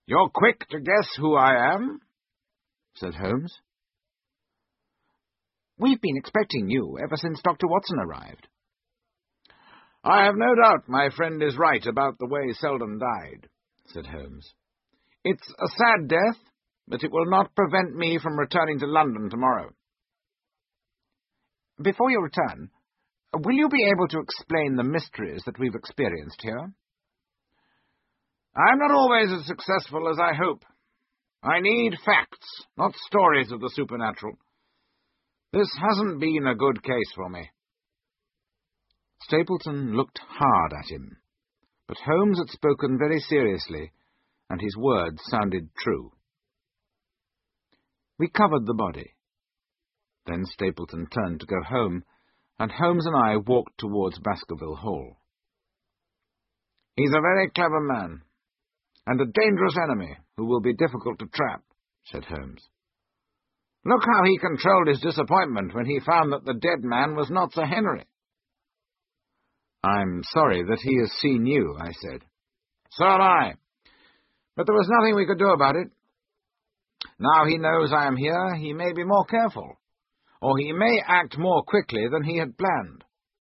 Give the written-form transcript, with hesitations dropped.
"You're quick to guess who I am?" said Holmes. "We've been expecting you ever since Dr. Watson arrived." "I have no doubt my friend is right about the way Selden died," said Holmes. "It's a sad death, but it will not prevent me from returning to London tomorrow." "Before you return, will you be able to explain the mysteries that we've experienced here?" "I'm not always as successful as I hope. I need facts, not stories of the supernatural. This hasn't been a good case for me." Stapleton looked hard at him, but Holmes had spoken very seriously, and his words sounded true. We covered the body. Then Stapleton turned to go home, and Holmes and I walked towards Baskerville Hall. "He's a very clever man, and a dangerous enemy who will be difficult to trap," said Holmes. "Look how he controlled his disappointment when he found that the dead man was not Sir Henry." "I'm sorry that he has seen you," I said. "So am I. But there was nothing we could do about it. Now he knows I am here, he may be more careful, or he may act more quickly than he had planned."